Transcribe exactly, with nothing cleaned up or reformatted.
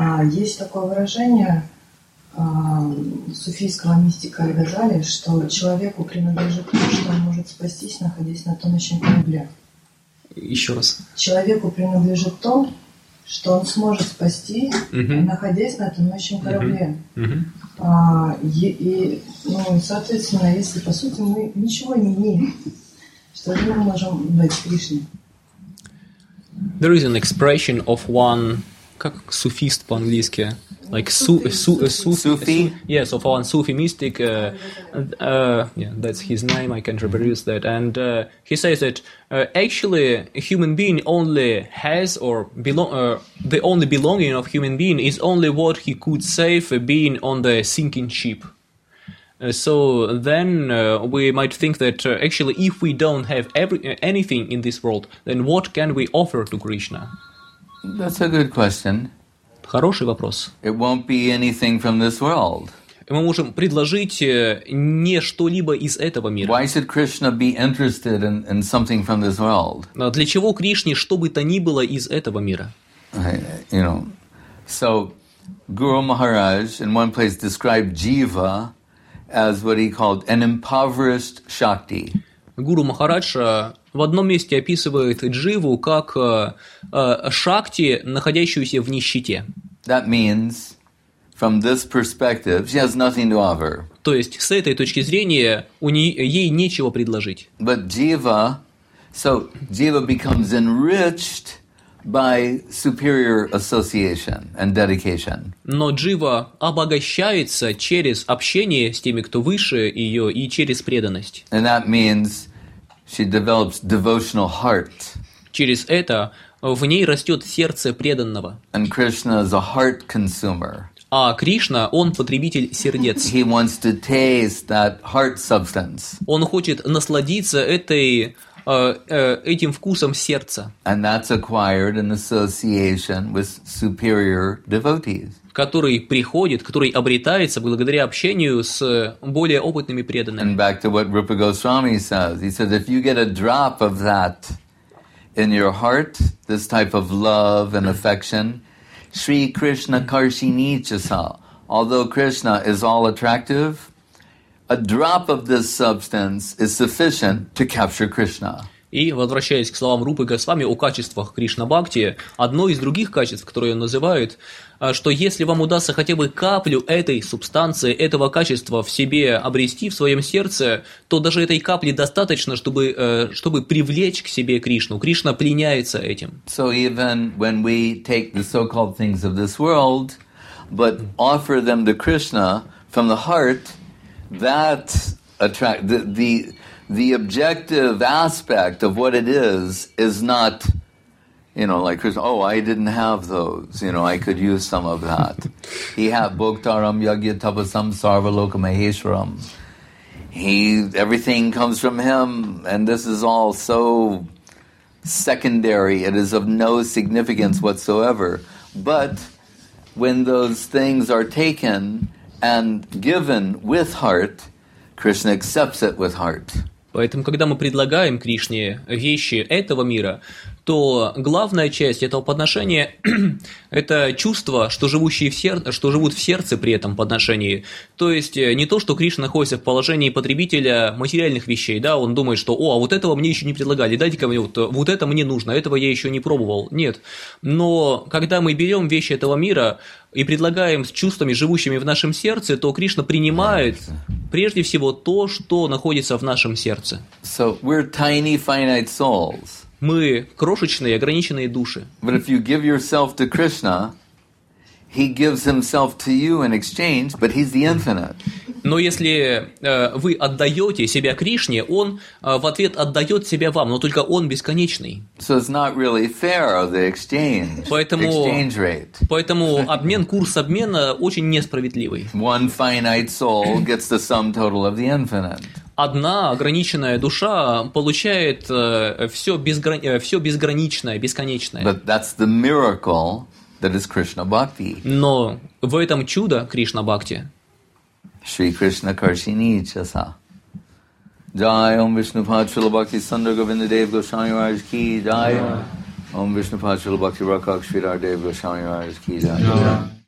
Есть такое выражение суфийского мистика Аль-Газали, что человеку принадлежит то, что он может спастись, находясь на тонущем корабле. Еще раз. Человеку принадлежит то, что он сможет спасти, uh-huh. находясь на тонущем корабле. Uh-huh. А, и, и, ну, соответственно, если по сути мы ничего не имеем, что же мы можем дать Кришне? There is an expression of one, как суфист по-английски, like su, su, su, su, Sufi? Yes, of one Sufi mystic. Uh, uh, yeah, that's his name. I can't reproduce that. And uh, he says that uh, actually a human being only has or belong. Uh, the only belonging of human being is only what he could save uh, being on the sinking ship. Uh, so then uh, we might think that uh, actually, if we don't have every, uh, anything in this world, then what can we offer to Krishna? That's a good question. Хороший вопрос. It won't be anything from this world. Мы можем предложить не что-либо из этого мира. Why should Krishna be interested in, in something from this world? Для чего Кришне что бы то ни было из этого мира? You know, so Guru Maharaj in one place described Jiva as what he called an impoverished Shakti. Гуру Махарадж в одном месте описывает Дживу как э, э, Шакти, находящуюся в нищете. That means, from this perspective, she has nothing to offer. То есть, с этой точки зрения, у нее, ей нечего предложить. But Jiva, so Jiva becomes enriched by superior association and dedication. Но Джива обогащается через общение с теми, кто выше ее, и через преданность. And that means she develops devotional heart. Через это в ней растет сердце преданного. And Krishna is a heart consumer. А Кришна, он потребитель сердец. He wants to taste that heart substance. Он хочет насладиться этой этим вкусом сердца, and that's acquired in association with superior devotees. который приходит, который обретается благодаря общению с более опытными преданными. And back to what Rupa Goswami says, he says, if you get a drop of that in your heart, this type of love and affection, Sri Krishna Karshini Chasa, although Krishna is all attractive, a drop of this substance is sufficient to capture Krishna. И, возвращаясь к словам Рупы Госвами о качествах Кришна-бхакти, одно из других качеств, которые он называет, что если вам удастся хотя бы каплю этой субстанции, этого качества в себе обрести, в своем сердце, то даже этой капли достаточно, чтобы, чтобы привлечь к себе Кришну. Кришна пленяется этим. So even when we take the so-called things of this world, but offer them to Krishna from the heart, that attract the, the the objective aspect of what it is is not, you know, like Krishna, oh, I didn't have those, you know, I could use some of that. He had Bhoktaram Yagya Tapasam Sarvaloka Maheshwaram. He, everything comes from him, and this is all so secondary, it is of no significance whatsoever. But when those things are taken and given with heart, Krishna accepts it with heart. Поэтому, когда мы предлагаем Кришне вещи этого мира, то главная часть этого подношения – это чувство, что, живущие в сер... что живут в сердце при этом подношении. То есть не то, что Кришна находится в положении потребителя материальных вещей, да, он думает, что «О, а вот этого мне еще не предлагали, дайте-ка мне, вот, вот это мне нужно, этого я еще не пробовал». Нет. Но когда мы берем вещи этого мира и предлагаем с чувствами, живущими в нашем сердце, то Кришна принимает прежде всего то, что находится в нашем сердце. So we're tiny, finite souls. Мы крошечные, ограниченные души. But if you give yourself to Krishna, he gives himself to you in exchange, but he's the infinite. Но если э, вы отдаете себя Кришне, он э, в ответ отдает себя вам, но только он бесконечный. So it's not really fair, the exchange, поэтому, exchange rate. Поэтому обмен, курс обмена очень несправедливый. One finite soul gets the sum total of the infinite. Одна ограниченная душа получает э, все, безграни... э, все безграничное, бесконечное. But that's the miracle that is Krishna Bhakti. Но в этом чудо Кришна Бхакти. Shri Krishna Karshini Chasa. Jai Om Vishnupad Srila Bhakti Sandra Govinda Dev Goswami Maharaj Ki Jai. Om Vishnu Pachal Bhakti Rakak Sridhar Dev Goswami Maharaj Ki Jai.